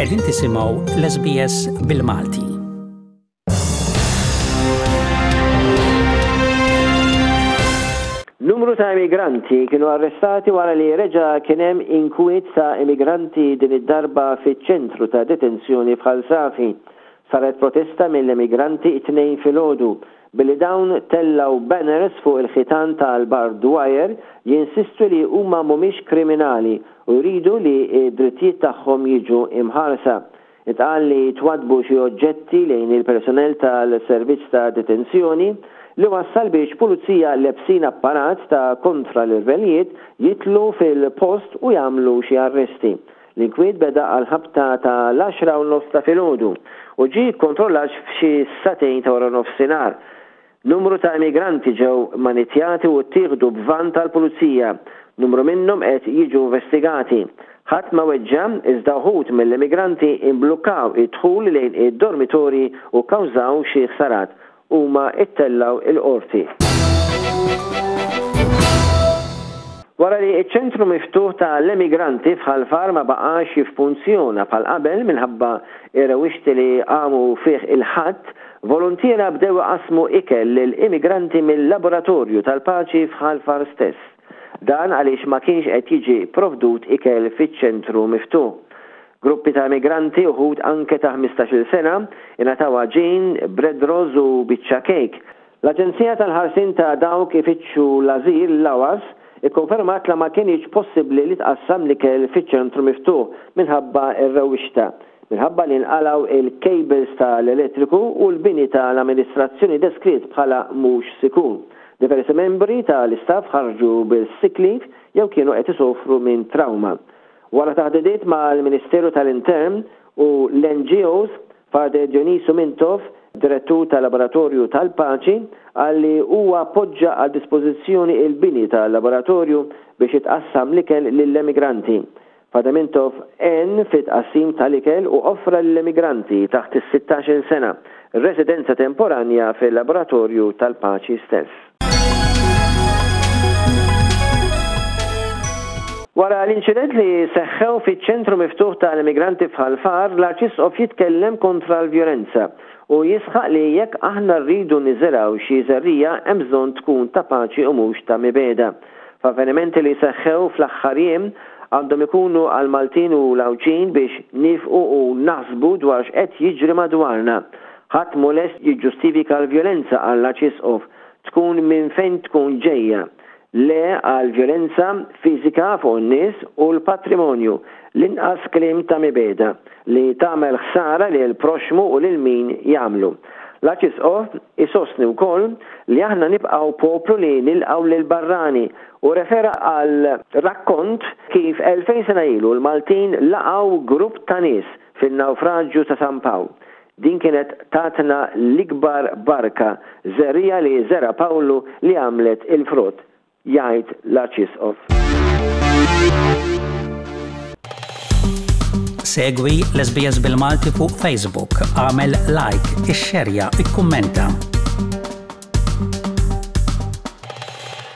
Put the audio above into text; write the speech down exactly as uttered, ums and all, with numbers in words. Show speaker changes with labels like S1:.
S1: Qegħdin tisimgħu l-S B S bil-Malti.
S2: Numru ta' immigranti kienu arrestati wara li reġa' kien hemm inkwiet ta' immigranti din id-darba fiċ-ċentru ta' detenzjoni f'Ħal Safi. Saret protesta mill-immigranti it-tnejn filgħodu billi dawn tellaw banners fuq il-ħitan tal-barbed wire jinsistu li huma mhumiex kriminali u jridu li d-drittijiet tagħhom jiġu imħarsa. Itqal li twadbu xi oġġetti lejn il-personell tal-servizz ta' detenzjoni li wassal biex pulizija lebsin apparat ta' kontra l-irvelijiet jitlu fil-post u jagħmlu xi arresti. L-inkwiet beda għal-ħabta ta' l-għaxra u nofs ta' filgħodu u ġie kontrollaġ f'xi satejn ta' wara nofsinhar. Numru ta' immigranti ġew manitjati u ttieħdu b'van tal-pulizija. Numru minnhom qed jiġu investigati. Ħadd ma weġġa iżda wħud mill-immigranti imblukkaw id-dħul lejn id-dormitori u kkawżaw xi ħsarat. Huma ittellaw il-qorti. Wara li ċ-ċentru miftuħ tal-immigranti f'Ħal Far ma baqax jiffunzjona bħal qabel minħabba ir-rewixti li għamu fih il-ħadd, volontiera bdew qasmu ikel lill-immigranti mill-laboratorju tal-paċi f'Ħal Far stess. Dan għaliex ma kienx qed jiġi provdut ikel fiċ-ċentru miftuħ. Gruppi ta' immigranti uħud anke ta' ħmistax-il sena ingħataw ġin, bread rolls u biċċa cake. L-Aġenzija tal-Ħarsin ta' dawk ifittxu l-ażil l-awas ikkonfermat la ma kienx possibbli li tqassam l-ikel fiċ-ċentru miftuħ minħabba r-rewwixta. Minħabba li nqalgħu il-cables tal-elettriku u l-bini tal-amministrazzjoni deskritt bħala mhux sikur. Diversi membri tal-istaff ħarġu bil-sick leave jew kienu qed isofru minn trauma. Wara taħdidiet mal-Ministeru tal-Intern u l-N G Os, Fader Dionisu Mintov, direttur tal-Laboratorju tal-Paċi, għalli huwa appoġġa għal dispożizzjoni il-bini tal-laboratorju biex itqassam l-ikel lill-immigranti. Fader Mintov en fit-qassim tal-ikel u offra l-immigranti taħt is-sittax-il sena residenza temporanja fil-Laboratorju tal-Paċi stess. Wara l-inċident li seħħew fiċ-ċentru miftuħ tal-immigranti f'Ħal Far, l-Arċisqof jitkellem kontra l-vjolenza u jisħaq li jekk aħna rridu niżeraw xi żerrija hemm bżonn tkun ta' paċi u mhux ta' mibeda. F'avvenimenti li seħħew fl-aħħar jiem għandhom ikunu għal Maltin u l-Awċin biex nifqu u naħsbu dwar x'qed jiġri madwarna. Ħadd mu lest jiġġustifika l-vjolenza għall-Arċisqof tkun minn fejn tkun ġejja. Le għal violenza fizika fuq n-nies u l-patrimonju, l-inqas kliem ta' mibeda li tagħmel ħsara li l-proxmu u lil min jagħmlu. L-Arċisqof isostni wkoll li aħna nibqgħu poplu li nilqgħu lil barrani u refera għal rakkont kif elfejn sena ilu l-Maltin laqgħu grupp ta' nies fin-nawfraġġju ta' San Pawl. Din kienet tatna l-ikbar barka żerrija li żera Pawlu li għamlet il-frott. Jgħid l-Arċisqof.
S1: Segwi l-S B S bil-Malti fuq Facebook, għamel like, ixxerja, ikkummenta.